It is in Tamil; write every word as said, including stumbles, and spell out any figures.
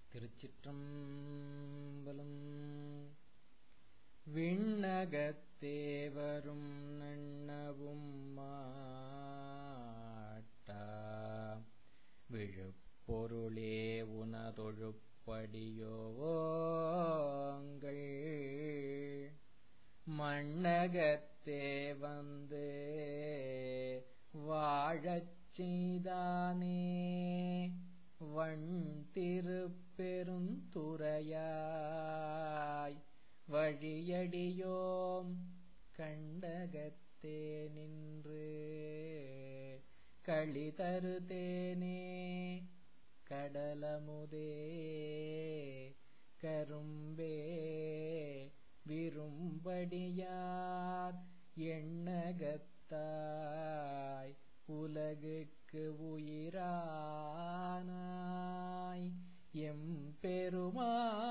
திருச்சிற்றம்பலம். விண்ணகத்தேவரும் நன்னவும் மாட்டா விழுப்பொருளே உனதொழுப்படியோங்கள் மண்ணகத்தே வந்து வாழச் செய்தானே வண் திருப்பெருந்துறையாய் வழியடியோம் கண்டகத்தே நின்று களிதரு தேனே கடலமுதே கரும்பே விரும்படியார் எண்ணகத்தாய் உலகுக்கு உயிரானாய் எம்பெருமானே